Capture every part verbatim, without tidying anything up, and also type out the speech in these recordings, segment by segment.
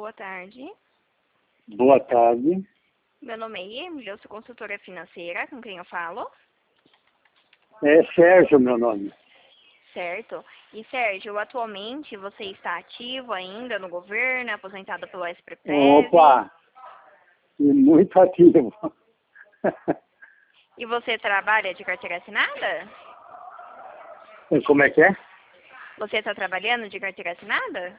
boa tarde. Boa tarde. Meu nome é Emily, eu sou consultora financeira, com quem eu falo? É Sérgio, meu nome. Certo. E, Sérgio, atualmente você está ativo ainda no governo, aposentado pelo S P P S? Opa! E muito ativo. E você trabalha de carteira assinada? Como é que é? Você está trabalhando de carteira assinada?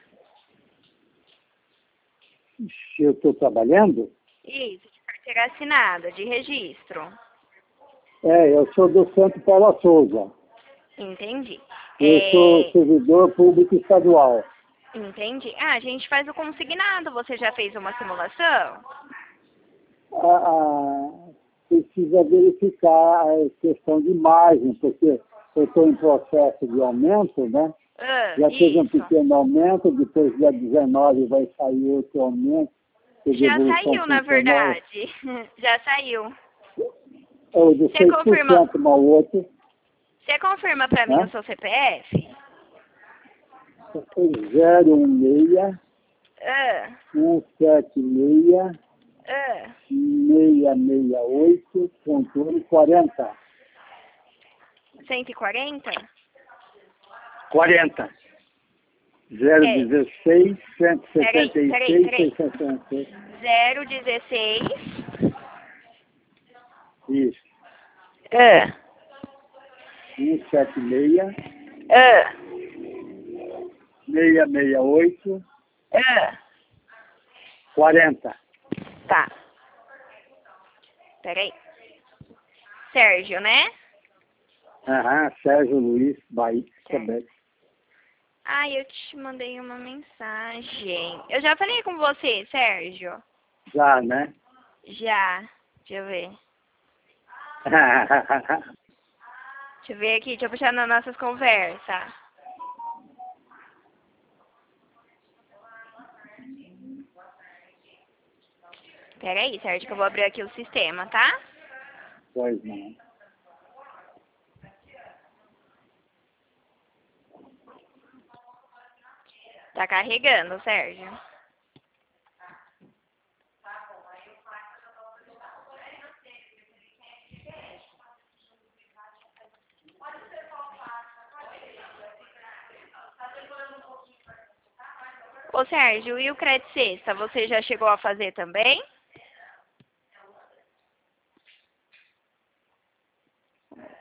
Se eu estou trabalhando? Isso, de carteira assinada, de registro. É, eu sou do Santo Paula Souza. Entendi. Eu É... sou servidor público estadual. Entendi. Ah, a gente faz o consignado. Você já fez uma simulação? Ah, ah, precisa verificar a questão de margem, porque eu estou em processo de aumento, né? Ah, Já teve um isso. pequeno aumento, depois dia dezenove vai sair outro aumento. Já saiu, na verdade. Já saiu. É o de Você seis por confirma, cento, uma outra. você confirma para mim Né? o seu C P F? zero um seis, Ah, um sete seis, ah. seis seis oito, controle quarenta. cento e quarenta? quarenta. zero É. dezesseis, cento e Peraí, setenta e peraí, seis, peraí. seiscentos e seis. zero dezesseis. Isso. Ah, um sete seis, ah, seis seis oito, ah. quarenta. Tá. Peraí. Sérgio, né? Aham, Sérgio Luiz, Bahia, Quebec. Ah, eu te mandei uma mensagem. Eu já falei com você, Sérgio? Já, né? Já. Deixa eu ver. Deixa eu ver aqui, deixa eu puxar nas nossas conversas. Pera aí, Sérgio, que eu vou abrir aqui o sistema, tá? Pois não. Tá carregando, Sérgio. Ô, Sérgio, e o crédito sexta, você já chegou a fazer também?